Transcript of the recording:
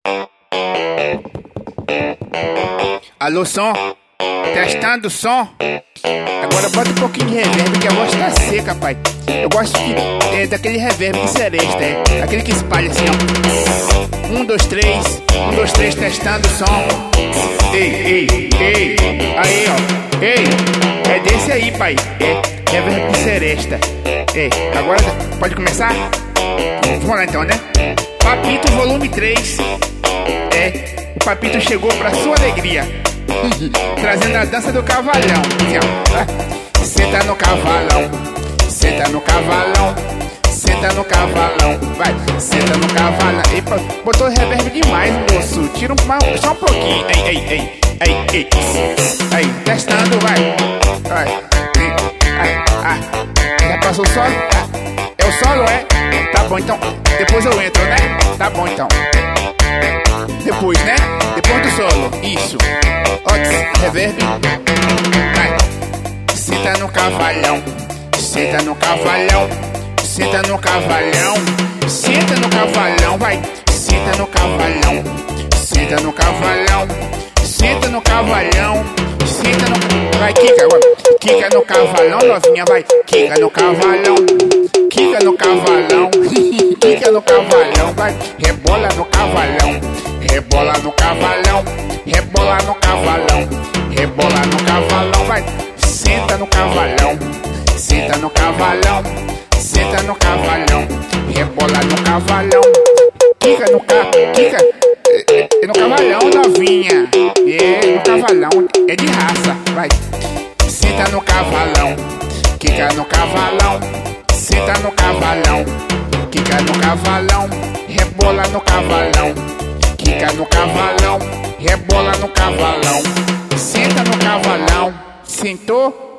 Alô, som? Testando o som? Agora bota um pouquinho de reverb, que a voz tá seca, pai. Eu gosto daquele reverb de seresta, aquele que espalha assim, ó. 1, 2, 3, 1, 2, 3, testando o som. Ei, aí, ó. Ei, é desse aí, pai. Reverb de seresta. Agora pode começar? Vamos lá então, né? Papito volume 3. O Papito chegou pra sua alegria, trazendo a dança do cavalhão. Senta no cavalão, senta no cavalão, senta no cavalão, vai, senta no cavalão. Epa, botou reverb demais, moço. Tira só um pouquinho. Aí, testando, vai. Já passou o solo? É o solo, é? Tá bom, então. Depois eu entro, né? Tá bom, então. Depois, né? Depois do solo. Isso. Ox, reverb. Vai. Senta no cavalhão. Senta no cavalhão. Senta no cavalhão. Senta no cavalhão, vai. Senta no cavalhão. Senta no cavalhão. Senta no cavalhão. Senta no... Vai, quica, vai. Quica no cavalhão, novinha, vai. Quica no cavalhão. Quica no cavalhão. Quica no cavalhão, vai. Rebola no cavalhão. Rebola no cavalhão. Rebola no cavalhão. Rebola no cavalão, vai. Senta no cavalhão. Senta no cavalhão. Senta no cavalhão. Rebola no cavalhão. Quica no quica. No cavalhão, novinha. No cavalão. É de raça, vai. Senta no cavalão. Quica no cavalão. Senta no cavalão. Quica no cavalão. Rebola no cavalão. Quica no cavalão. Rebola no cavalão. Senta no cavalão. Sentou?